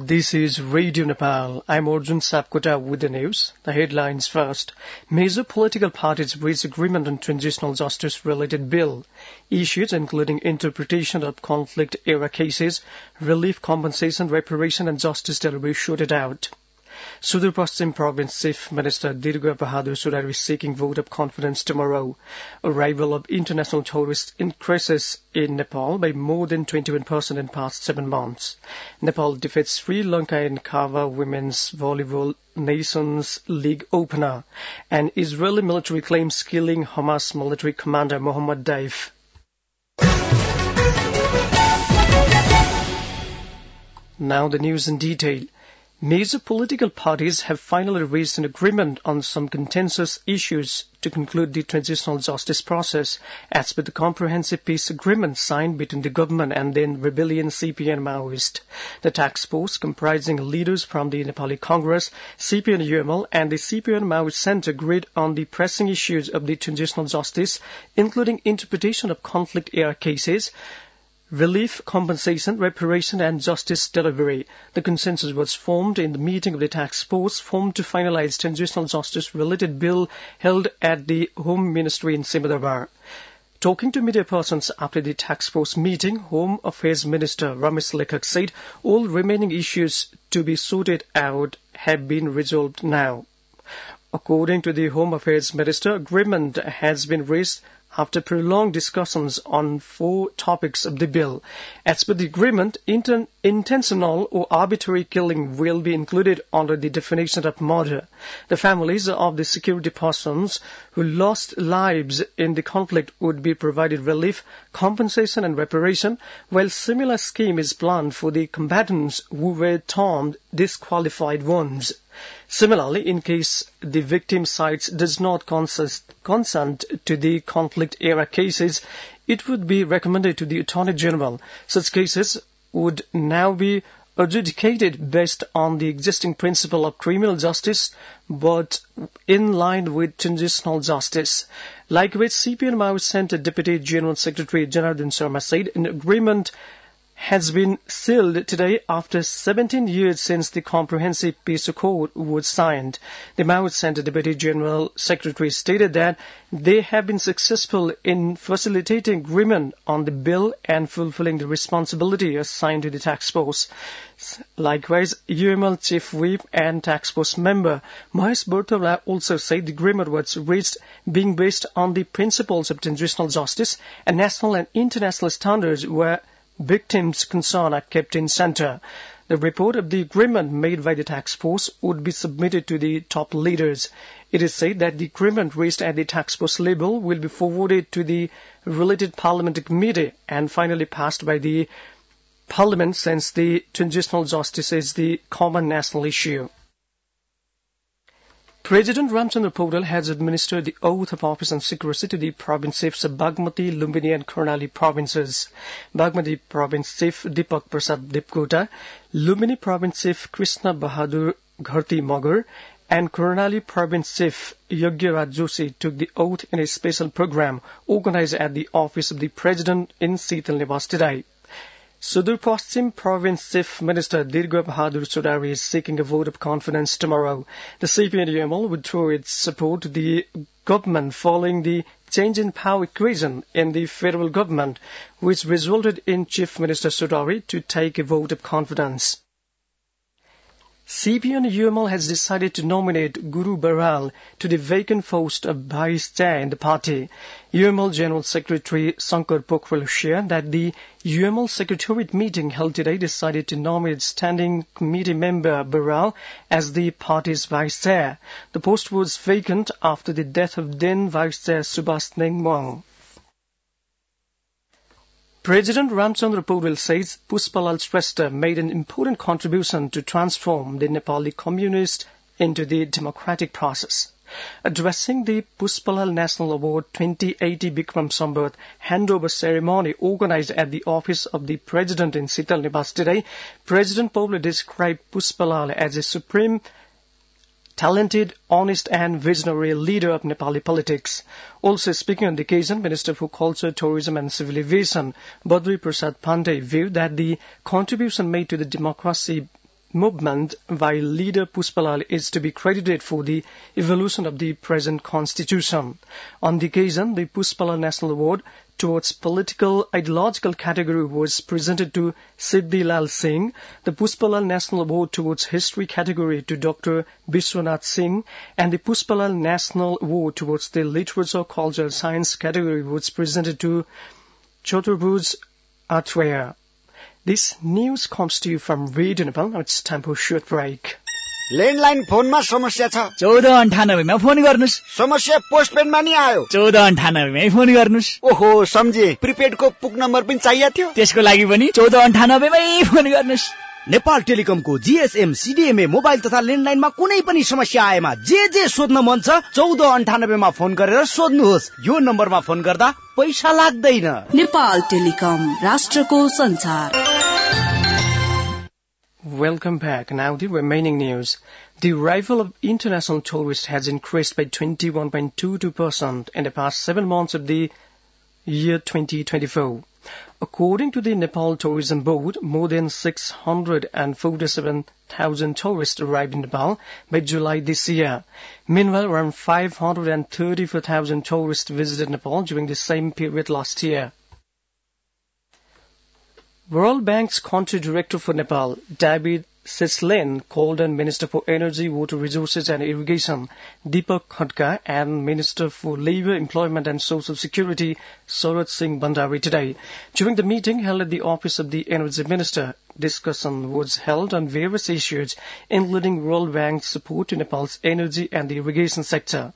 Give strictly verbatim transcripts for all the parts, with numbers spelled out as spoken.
This is Radio Nepal. I'm Arjun Sapkota with the news. The headlines first. Major political parties reached agreement on transitional justice-related bill. Issues including interpretation of conflict-era cases, relief, compensation, reparation, and justice delivery sorted out. Sudar Paschim Province Chief Minister Dirga Bahadur Sudari is seeking vote of confidence tomorrow. Arrival of international tourists increases in Nepal by more than twenty-one percent in past seven months. Nepal defeats Sri Lanka in Kava Women's Volleyball Nations League opener. And Israeli military claims killing Hamas military commander Mohammad Daif. Now the news in detail. Major political parties have finally reached an agreement on some contentious issues to conclude the transitional justice process, as per the comprehensive peace agreement signed between the government and then rebellion C P N Maoist. The task force, comprising leaders from the Nepali Congress, C P N U M L, and the C P N Maoist Center, agreed on the pressing issues of the transitional justice, including interpretation of conflict-era cases, relief, compensation, reparation, and justice delivery. The consensus was formed in the meeting of the task force formed to finalize transitional justice-related bill held at the Home Ministry in Simadabar. Talking to media persons after the task force meeting, Home Affairs Minister Ramesh Lekhak said all remaining issues to be sorted out have been resolved now. According to the Home Affairs Minister, agreement has been reached after prolonged discussions on four topics of the bill. As per the agreement, inter- intentional or arbitrary killing will be included under the definition of murder. The families of the security persons who lost lives in the conflict would be provided relief, compensation and reparation, while similar scheme is planned for the combatants who were termed disqualified ones. Similarly, in case the victim side does not consist, consent to the conflict-era cases, it would be recommended to the Attorney General. Such cases would now be adjudicated based on the existing principle of criminal justice, but in line with transitional justice. Likewise, C P N Maoist Center Deputy General Secretary Janardhan Sharma said an agreement has been sealed today after seventeen years since the Comprehensive Peace Accord was signed. The Maoist Center Deputy General Secretary stated that they have been successful in facilitating agreement on the bill and fulfilling the responsibility assigned to the task force. Likewise, U M L Chief Whip and task force member Mahesh Barthala also said the agreement was reached being based on the principles of transitional justice and national and international standards where victims' concerns are kept in center. The report of the agreement made by the task force would be submitted to the top leaders. It is said that the agreement reached at the task force level will be forwarded to the related parliamentary committee and finally passed by the parliament, since the transitional justice is the common national issue. President Ramchandra Paudel has administered the oath of office and secrecy to the province chiefs of Bagmati, Lumbini and Karnali provinces. Bagmati Province Chief Deepak Prasad Dipkota, Lumbini Province Chief Krishna Bahadur Gharti Magar, and Karnali Province Chief Yogya Joshi took the oath in a special program organized at the office of the President in Sital Niwas today. Sudar Paschim Province Chief Minister Dirga Bahadur Sudari is seeking a vote of confidence tomorrow. The C P N U M L withdrew its support to the government following the change in power equation in the federal government, which resulted in Chief Minister Sudari to take a vote of confidence. C P N U M L has decided to nominate Guru Baral to the vacant post of Vice Chair in the party. U M L General Secretary Shankar Pokhrel shared that the U M L Secretariat meeting held today decided to nominate Standing Committee member Baral as the party's Vice Chair. The post was vacant after the death of then Vice Chair Subhash Nengmang. President Ramchandra Paudel says Pushpalal Shrestha made an important contribution to transform the Nepali communist into the democratic process. Addressing the Pushpalal National Award twenty eighty Bikram Sambat handover ceremony organized at the office of the President in Sital Niwas today, President Paudel described Pushpalal as a supreme talented, honest and visionary leader of Nepali politics. Also speaking on the occasion, Minister for Culture, Tourism and Civil Aviation, Badri Prasad Pandey, viewed that the contribution made to the democracy movement by leader Puspalal is to be credited for the evolution of the present constitution. On the occasion, the Puspalal National Award towards political ideological category was presented to Siddhi Lal Singh, the Puspalal National Award towards history category to Doctor Vishwanath Singh, and the Puspalal National Award towards the literature, culture, science category was presented to Chaturbhuj Atreya. This news comes to you from Radio Nepal. Now it's time for a short break. Landline फोनमा समस्या छ चौध अन्ठानब्बेमा phone गर्नुस् समस्या पोस्टपेडमा नि आयो चौध अन्ठानब्बेमै फोन गर्नुस् ओहो सम्झे प्रिपेडको पुक नम्बर पनि चाहिएको थियो त्यसको लागि पनि चौध अन्ठानब्बेमै फोन गर्नुस् नेपाल टेलिकमको जीएसएम सीडीएमए मोबाइल तथा ल्यान्डलाइनमा कुनै पनि समस्या आएमा जे जे सोध्न मन छ चौध अन्ठानब्बेमा फोन गरेर सोध्नुहोस् यो नम्बरमा फोन गर्दा पैसा लाग्दैन नेपाल टेलिकम राष्ट्रको संसार Welcome back. Now the remaining news. The arrival of international tourists has increased by twenty-one point two two percent in the past seven months of the year twenty twenty-four. According to the Nepal Tourism Board, more than six hundred forty-seven thousand tourists arrived in Nepal by July this year. Meanwhile, around five hundred thirty-four thousand tourists visited Nepal during the same period last year. World Bank's country director for Nepal, David Seslen, called on Minister for Energy, Water Resources and Irrigation, Deepak Khadka, and Minister for Labour, Employment and Social Security, Sarat Singh Bhandari today. During the meeting held at the office of the Energy Minister, discussion was held on various issues, including World Bank's support to Nepal's energy and the irrigation sector.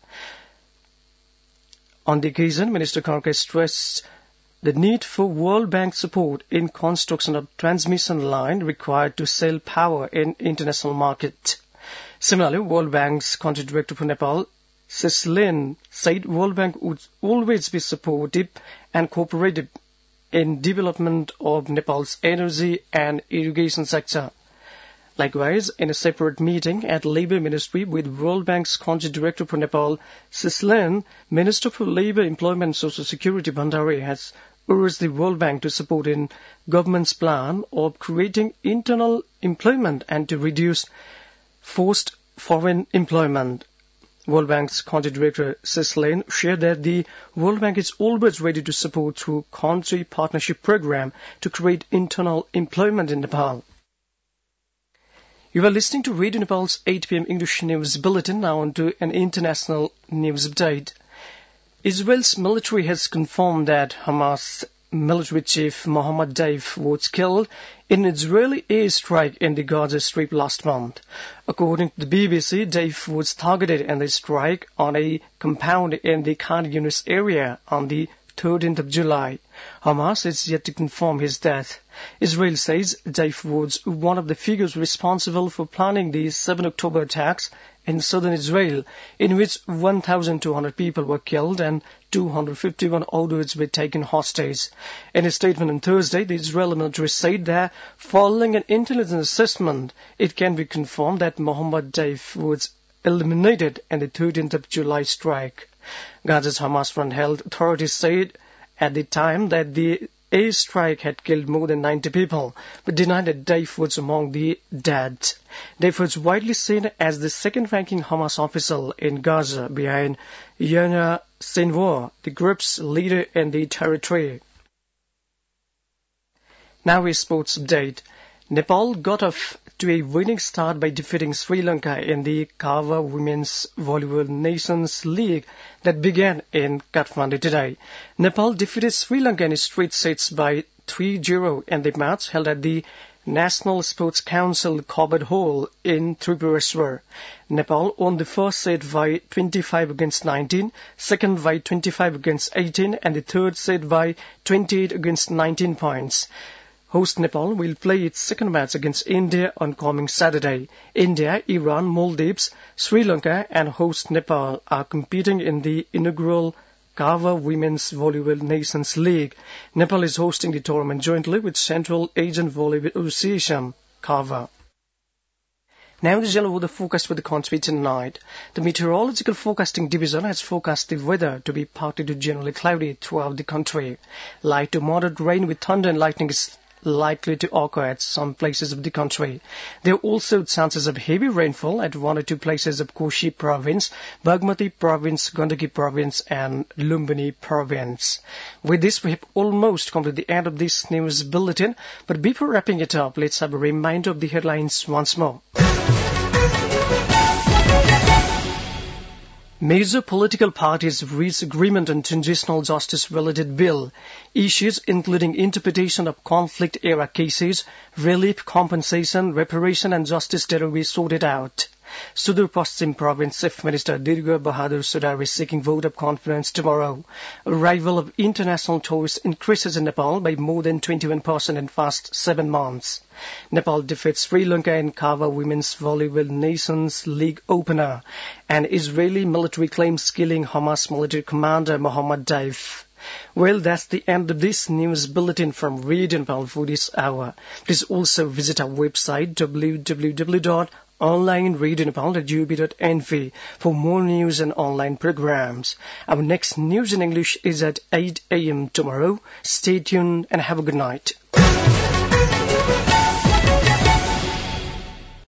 On the occasion, Minister Khadka stressed the need for World Bank support in construction of transmission line required to sell power in international market. Similarly, World Bank's country director for Nepal, Seslen, said World Bank would always be supportive and cooperative in development of Nepal's energy and irrigation sector. Likewise, in a separate meeting at Labour Ministry with World Bank's country director for Nepal, Seslen, Minister for Labour, Employment and Social Security Bhandari has urged the World Bank to support in government's plan of creating internal employment and to reduce forced foreign employment. World Bank's country director Seslen shared that the World Bank is always ready to support through country partnership program to create internal employment in Nepal. You are listening to Radio Nepal's eight p m English News Bulletin. Now on to an international news update. Israel's military has confirmed that Hamas military chief Mohammed Deif was killed in an Israeli airstrike in the Gaza Strip last month. According to the B B C, Deif was targeted in the strike on a compound in the Khan Yunis area on the thirteenth of July. Hamas is yet to confirm his death. Israel says Deif was one of the figures responsible for planning the seven October attacks in southern Israel, in which one thousand two hundred people were killed and two hundred fifty-one others were taken hostage. In a statement on Thursday, the Israeli military said that following an intelligence assessment, it can be confirmed that Mohammed Deif was eliminated in the thirteenth of July strike. Gaza's Hamas Front Health authorities said at the time that the airstrike had killed more than ninety people, but denied that Deif was among the dead. Deif was widely seen as the second-ranking Hamas official in Gaza behind Yahya Sinwar, the group's leader in the territory. Now a sports update. Nepal got off to a winning start by defeating Sri Lanka in the Kava Women's Volleyball Nations League that began in Kathmandu today. Nepal defeated Sri Lanka in straight sets by three zero in the match held at the National Sports Council Covered Hall in Tripuraswar. Nepal won the first set by twenty-five against nineteen, second by twenty-five against eighteen, and the third set by twenty-eight against nineteen points. Host Nepal will play its second match against India on coming Saturday. India, Iran, Maldives, Sri Lanka and host Nepal are competing in the inaugural Kava Women's Volleyball Nations League. Nepal is hosting the tournament jointly with Central Asian Volleyball Association, Kava. Now the general weather forecast for the country tonight. The Meteorological Forecasting Division has forecast the weather to be partly to generally cloudy throughout the country. Light to moderate rain with thunder and lightning is likely to occur at some places of the country. There are also chances of heavy rainfall at one or two places of Koshi province, Bagmati province, Gandaki province, and Lumbini province. With this, we have almost come to the end of this news bulletin. But before wrapping it up, let's have a reminder of the headlines once more. Major political parties have reached agreement on transitional justice-related bill. Issues including interpretation of conflict-era cases, relief, compensation, reparation, and justice that will be sorted out. Sudur Paschim Province Chief Minister Dirga Bahadur Sudar is seeking vote of confidence tomorrow. Arrival of international tourists increases in Nepal by more than twenty-one percent in past seven months. Nepal defeats Sri Lanka in Kava Women's Volleyball Nations League opener. And Israeli military claims killing Hamas military commander Mohammed Daif. Well, that's the end of this news bulletin from Radio Nepal for this hour. Please also visit our website w w w dot online radio nepal dot u b dot n v for more news and online programs. Our next news in English is at eight a m tomorrow. Stay tuned and have a good night.